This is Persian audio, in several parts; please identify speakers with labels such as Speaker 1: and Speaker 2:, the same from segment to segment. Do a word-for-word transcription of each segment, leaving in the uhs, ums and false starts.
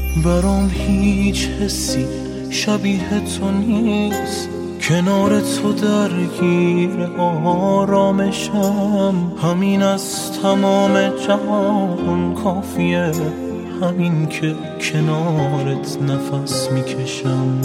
Speaker 1: برام هیچ حسی شبیه تو نیست، کنار تو درگیر آرامشم. همین از تمام جهان کافیه، همین که کنارت نفس میکشم.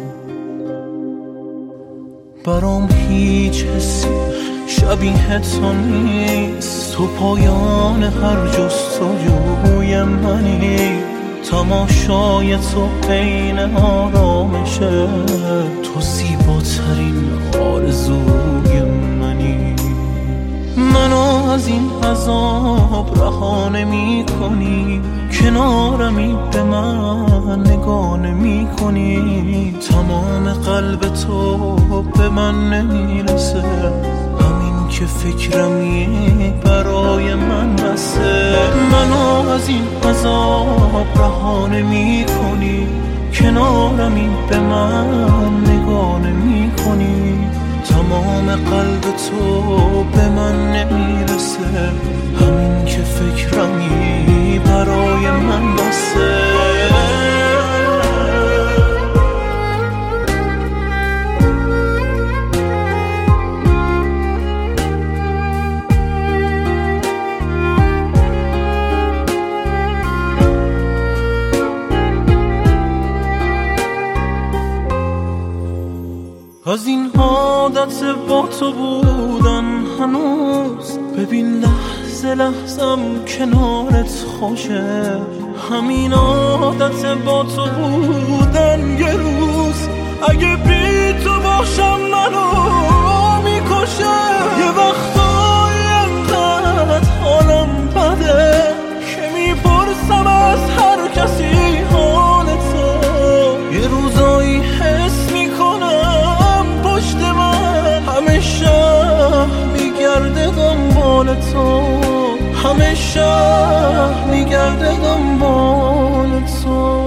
Speaker 1: برام هیچ حسی شبیه تو نیست، تو پایان هر جستجوی منی. تماشای تو عین آرامشه، تو زیباترین آرزوی منی. منو از این عذاب رها نمی کنی، کنارمی به من نگاه نمی کنی. تمام قلب تو به من نمیرسه، همین که فکرمی برای من بسه. منو از این عذاب رها نمی کنی، کنارمی به من نگاه نمی کنی. تمام قلب تو به من نمیرسه، همین که فکرمی برای من بسه. از این عادت با تو بودن هنوز، ببین لحظه لحظم کنارت خوشه. همین عادت با تو بودن یه روز اگه بی تو باشم منو میکشه. یه وقتایی انقدر حالم بده که میپرسم از هر کسی حال تو. یه روزایی حس میکنم پشت من همه شهر میگرده دنبال تو، همه شهر میگرده دنبال تو.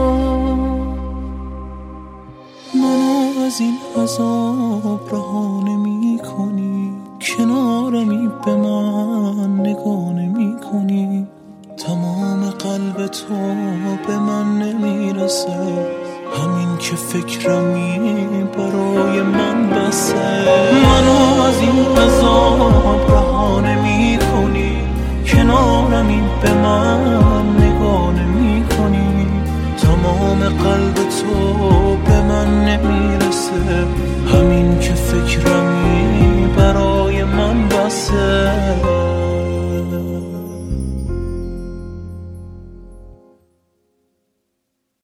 Speaker 1: منو از این عذاب رها نمی کنی، کنارمی به من نگاه نمی کنی. تمام قلب تو به من نمیرسه، همین که فکرمی برای من بسه. منو از این عذاب رها نمی کنی، کنارمی به من نگاه نمی کنی. تمام قلب تو به من نمیرسه، همین که فکرمی برای من بسه.